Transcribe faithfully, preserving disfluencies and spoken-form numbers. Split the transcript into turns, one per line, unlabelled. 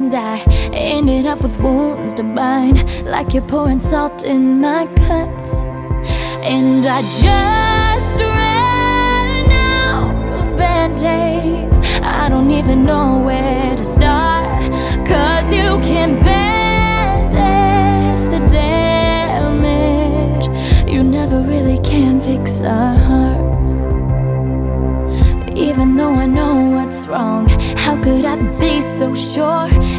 And I ended up with wounds to bind, like you're pouring salt in my cuts. And I just ran out of band-aids. I don't even know where to start, 'cause you can bandage the damage. You never really can fix a heart. Even though I know what's wrong, how could I be so sure?